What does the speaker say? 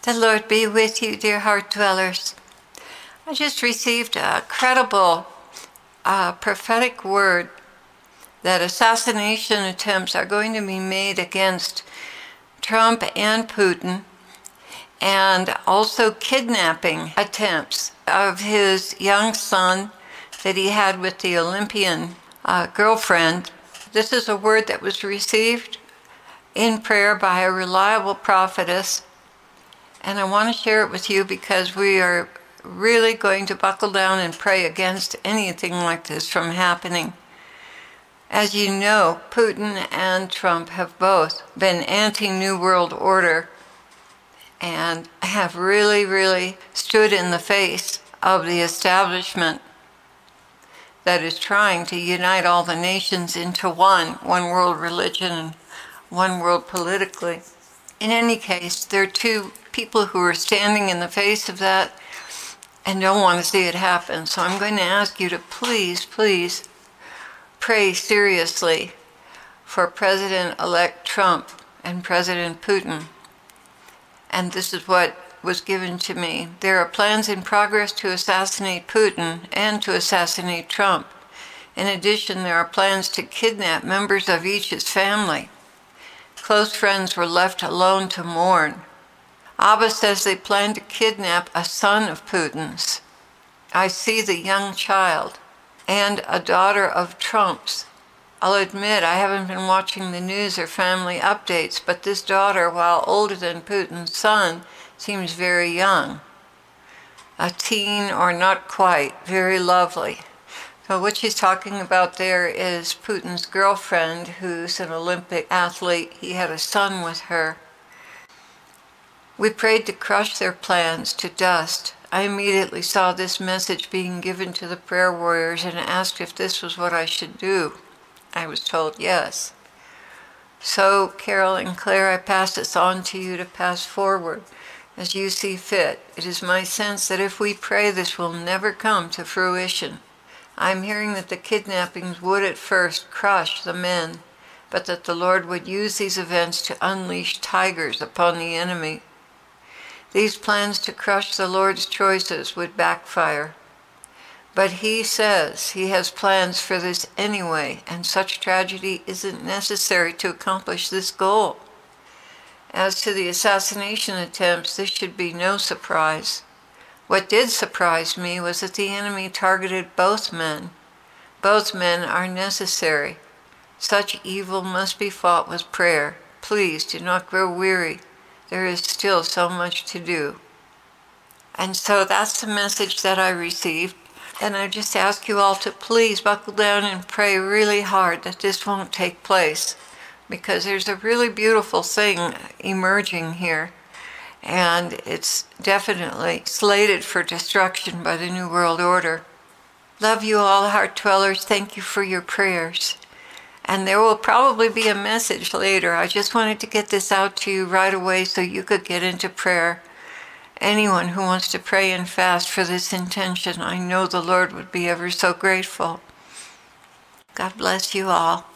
The Lord be with you, dear heart dwellers. I just received a credible prophetic word that assassination attempts are going to be made against Trump and Putin, and also kidnapping attempts of his young son that he had with the Olympian girlfriend. This is a word that was received in prayer by a reliable prophetess, and I want to share it with you because we are really going to buckle down and pray against anything like this from happening. As you know, Putin and Trump have both been anti-New World Order and have really stood in the face of the establishment that is trying to unite all the nations into one world religion and one world politically. In any case, there are two people who are standing in the face of that and don't want to see it happen. So I'm going to ask you to please pray seriously for President-elect Trump and President Putin. And this is what was given to me. There are plans in progress to assassinate Putin and to assassinate Trump. In addition, there are plans to kidnap members of each's family. Close friends were left alone to mourn. Abba says they plan to kidnap a son of Putin's. I see the young child and a daughter of Trump's. I'll admit I haven't been watching the news or family updates, but this daughter, while older than Putin's son, seems very young. A teen or not quite, very lovely. So what she's talking about there is Putin's girlfriend, who's an Olympic athlete. He had a son with her. We prayed to crush their plans to dust. I immediately saw this message being given to the prayer warriors and asked if this was what I should do. I was told yes. So, Carol and Claire, I pass this on to you to pass forward as you see fit. It is my sense that if we pray, this will never come to fruition. I'm hearing that the kidnappings would at first crush the men, but that the Lord would use these events to unleash tigers upon the enemy. These plans to crush the Lord's choices would backfire. But he says he has plans for this anyway, and such tragedy isn't necessary to accomplish this goal. As to the assassination attempts, this should be no surprise. What did surprise me was that the enemy targeted both men. Both men are necessary. Such evil must be fought with prayer. Please do not grow weary. There is still so much to do. And so that's the message that I received. And I just ask you all to please buckle down and pray really hard that this won't take place, because there's a really beautiful thing emerging here, and it's definitely slated for destruction by the New World Order. Love you all, heart dwellers. Thank you for your prayers. And there will probably be a message later. I just wanted to get this out to you right away so you could get into prayer. Anyone who wants to pray and fast for this intention, I know the Lord would be ever so grateful. God bless you all.